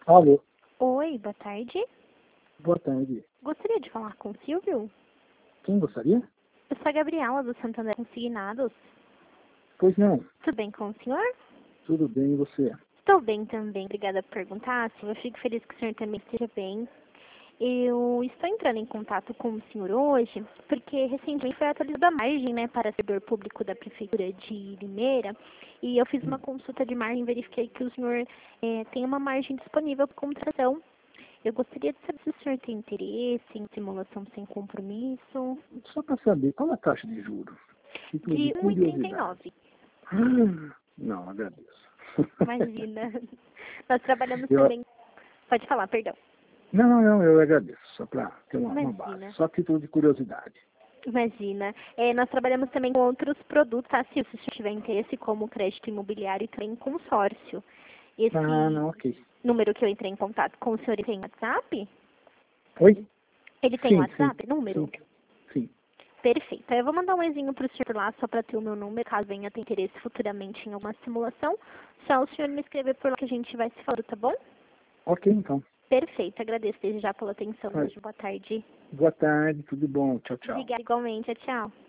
Alô, Oi, boa tarde. boa tarde. Gostaria de falar com o Silvio? Quem gostaria? Eu sou a Gabriela do Santander Consignados. Pois não, Tudo bem com o senhor? tudo bem, e você? Estou bem também, obrigada por perguntar. Eu fico feliz que o senhor também esteja bem. Eu estou entrando em contato com o senhor hoje, porque recentemente foi atualizada a margem, né, para servidor público da Prefeitura de Limeira, e eu fiz uma consulta de margem e verifiquei que o senhor tem uma margem disponível para contratação. Eu gostaria de saber se o senhor tem interesse em simulação sem compromisso. Só para saber, qual é a taxa de juros? Título de De curiosidade. 1,39. Não, agradeço. Imagina. Nós trabalhamos Eu, também. Pode falar, perdão. não, eu agradeço, só para ter uma base. Imagina. Só título de curiosidade. Imagina. Nós trabalhamos também com outros produtos, tá? Se o senhor tiver interesse, como crédito imobiliário e também consórcio. Esse Não, ok. número que eu entrei em contato com o senhor, ele tem WhatsApp? Oi? Ele tem Sim, WhatsApp, número? sim. Perfeito. Eu vou mandar um e-mail para o senhor lá, só para ter o meu número, caso venha ter interesse futuramente em alguma simulação. Só o senhor me escrever por lá que a gente vai se falando, tá bom? Ok, então. Perfeito. Agradeço desde já pela atenção. Olha, Boa tarde. boa tarde, tudo bom? Tchau, tchau. Obrigada igualmente. Tchau.